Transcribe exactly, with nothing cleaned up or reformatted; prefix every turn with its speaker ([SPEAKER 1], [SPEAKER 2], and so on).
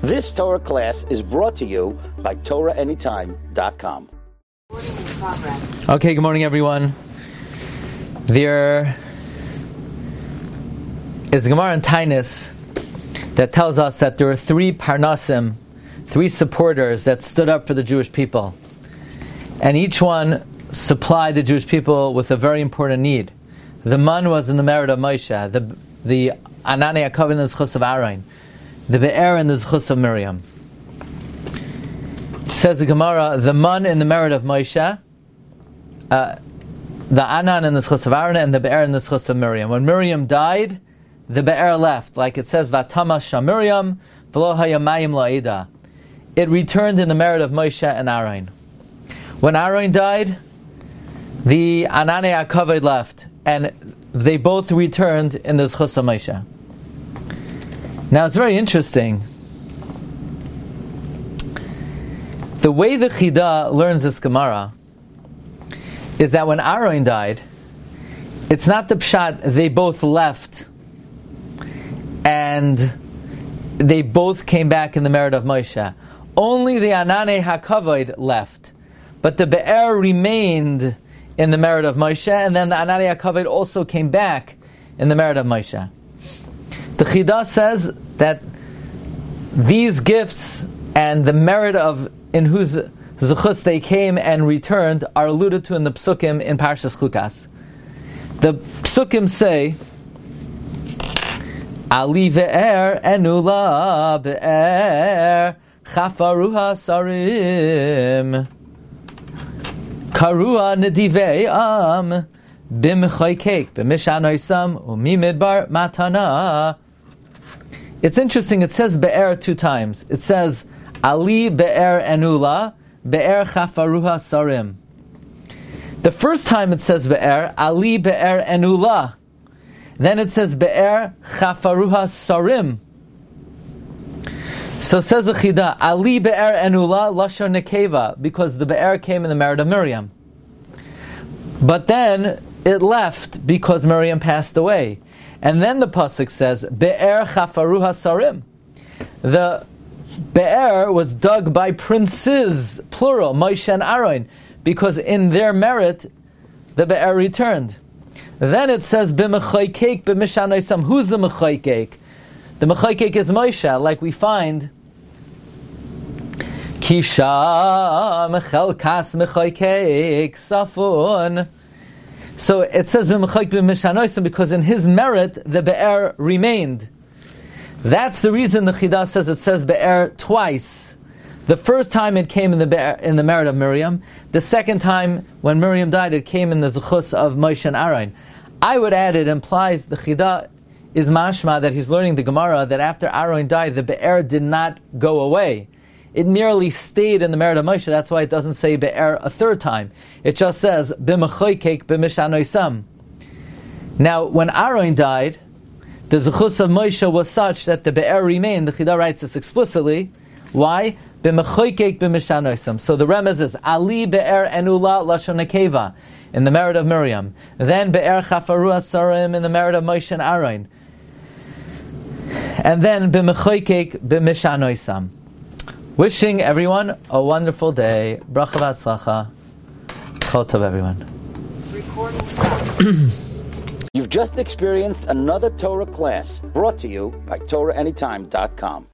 [SPEAKER 1] This Torah class is brought to you by Torah Anytime dot com.
[SPEAKER 2] Okay, good morning, everyone. There is a Gemara in Tainus that tells us that there were three Parnasim, three supporters that stood up for the Jewish people. And each one supplied the Jewish people with a very important need. The man was in the merit of Moshe, the the Ananei HaKavod in the Zchus of Aaron, the Be'er in the Zchus of Miriam. Says the Gemara, the man in the merit of Moshe, uh, the Anan in the Zchus of Aaron, and the Be'er in the Zchus of Miriam. When Miriam died, the Be'er left, like it says, Vatama Shamiriam, V'lo hayamayim la'ida. It returned in the merit of Moshe and Aaron. When Aaron died, the Ananei HaKavod left, and they both returned in the Zchus of Moshe. Now it's very interesting. The way the Chida learns this Gemara is that when Aaron died, it's not the pshat, they both left and they both came back in the merit of Moshe. Only the Ananei HaKavod left, but the Be'er remained in the merit of Moshe, and then the Ananei HaKavod also came back in the merit of Moshe. The Chida says that these gifts and the merit of in whose Zuchus they came and returned are alluded to in the Psukim in Parshas Chukas. The Psukim say, Ali ve'er enula be'er chafaruha sarim karua nedivei am b'mechoykek b'mishanoisam u'mimidbar matana. It's interesting, it says be'er two times. It says Ali be'er enula, be'er chafaruha sarim. The first time it says be'er, Ali be'er enula. Then it says be'er chafaruha sarim. So says the Chida, Ali be'er enula lashon nekeva, because the be'er came in the merit of Miriam. But then it left because Miriam passed away. And then the pasuk says be'er chafaruha sarim. The Be'er was dug by princes, plural, Moshe and Aaron, because in their merit, the Be'er returned. Then it says, B'mechoykek b'mishanoisam. Who's the mechoykek? The mechoykek is Moshe, like we find, Kisha mechelkas mechoykek safun. So it says, B'mechoykek b'mishanoisam, because in his merit, the Be'er remained. That's the reason the Chida says it says Be'er twice. The first time it came in the Be'er, in the merit of Miriam. The second time, when Miriam died, it came in the Zechus of Moshe and Aaron. I would add, it implies the Chida is mashma that he's learning the Gemara that after Aaron died, the Be'er did not go away. It merely stayed in the merit of Moshe. That's why it doesn't say Be'er a third time. It just says B'mechoykek b'mishanoisam. Now, when Aaron died, the Zechus of Moshe was such that the Be'er remained. The Chida writes this explicitly. Why? B'mechoykek b'mishanoisam. So the remez is Ali Be'er enula lashon nekeva in the merit of Miriam. Then Be'er chafaruha sarim in the merit of Moshe and Aaron. And then b'mechoykek b'mishanoisam. Wishing everyone a wonderful day. Bracha v'atzlacha. Kol tov, everyone.
[SPEAKER 1] You've just experienced another Torah class brought to you by Torah Anytime dot com.